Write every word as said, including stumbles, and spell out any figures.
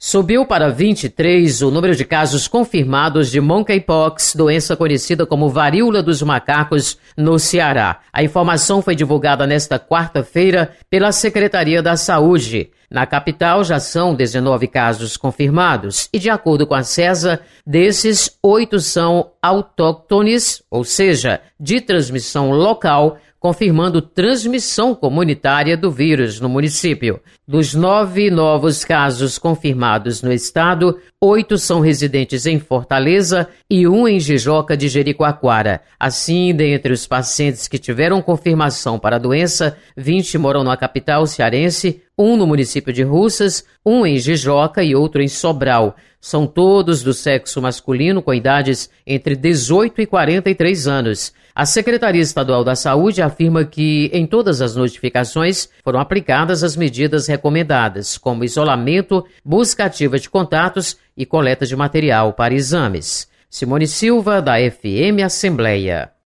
Subiu para vinte e três o número de casos confirmados de monkeypox, doença conhecida como varíola dos macacos, no Ceará. A informação foi divulgada nesta quarta-feira pela Secretaria da Saúde. Na capital já são dezenove casos confirmados e, de acordo com a CESA, desses, oito são autóctones, ou seja, de transmissão local, confirmando transmissão comunitária do vírus no município. Dos nove novos casos confirmados no estado, oito são residentes em Fortaleza e um em Jijoca de Jericoacoara. Assim, dentre os pacientes que tiveram confirmação para a doença, vinte moram na capital cearense, um no município de Russas, um em Jijoca e outro em Sobral. São todos do sexo masculino com idades entre dezoito e quarenta e três anos. A Secretaria Estadual da Saúde afirma que, em todas as notificações, foram aplicadas as medidas recomendadas, como isolamento, busca ativa de contatos e coleta de material para exames. Simone Silva, da F M Assembleia.